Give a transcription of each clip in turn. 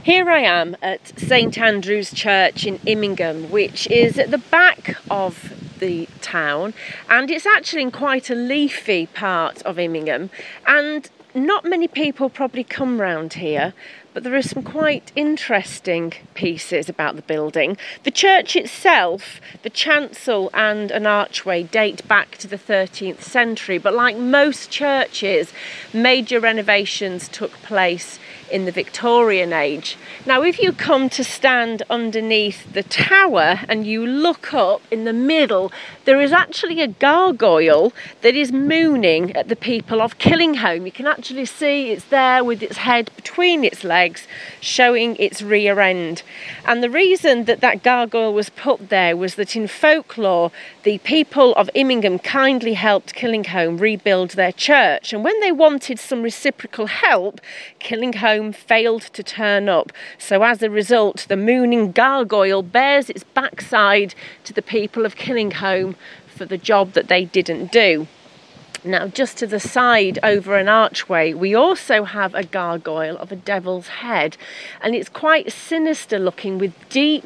Here I am at St Andrew's Church in Immingham, which is at the back of the town, and it's actually in quite a leafy part of Immingham, and not many people probably come round here, but there are some quite interesting pieces about the building. The church itself, the chancel and an archway date back to the 13th century, but like most churches, major renovations took place in the Victorian age. Now, if you come to stand underneath the tower and you look up in the middle, there is actually a gargoyle that is mooning at the people of Killingholme. You can actually see it's there with its head between its legs, showing its rear end. And the reason that that gargoyle was put there was that in folklore, the people of Immingham kindly helped Killingholme rebuild their church. And when they wanted some reciprocal help, Killingholme failed to turn up. So as a result, the mooning gargoyle bears its backside to the people of Killingholme for the job that they didn't do. Now, just to the side over an archway, we also have a gargoyle of a devil's head, and it's quite sinister looking with deep,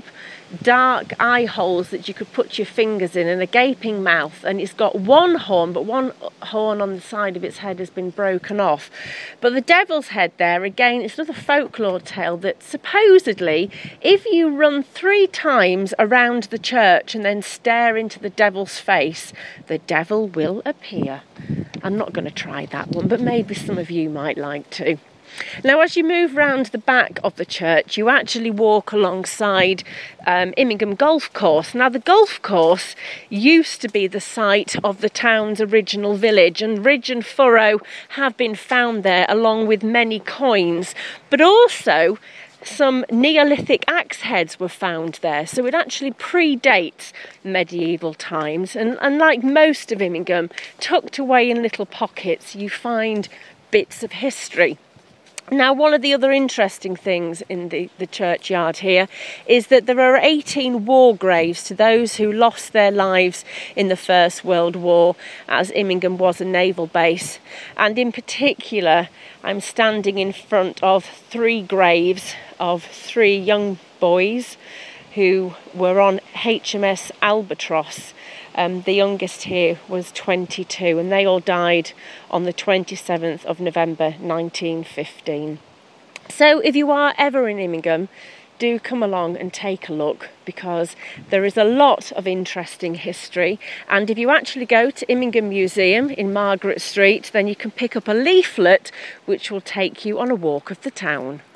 dark eye holes that you could put your fingers in and a gaping mouth, and it's got one horn, but one horn on the side of its head has been broken off. But the devil's head there, again, it's another folklore tale that supposedly if you run 3 times around the church and then stare into the devil's face, the devil will appear. I'm not going to try that one, but maybe some of you might like to. Now, as you move round the back of the church, you actually walk alongside Immingham Golf Course. Now, the golf course used to be the site of the town's original village, and ridge and furrow have been found there along with many coins, but also some Neolithic axe heads were found there, so it actually predates medieval times. And like most of Immingham, tucked away in little pockets, you find bits of history. Now, one of the other interesting things in the churchyard here is that there are 18 war graves to those who lost their lives in the First World War, as Immingham was a naval base. And in particular, I'm standing in front of 3 graves of 3 young boys who were on HMS Albatross. The youngest here was 22, and they all died on the 27th of November 1915. So if you are ever in Immingham, do come along and take a look, because there is a lot of interesting history. And if you actually go to Immingham Museum in Margaret Street, then you can pick up a leaflet which will take you on a walk of the town.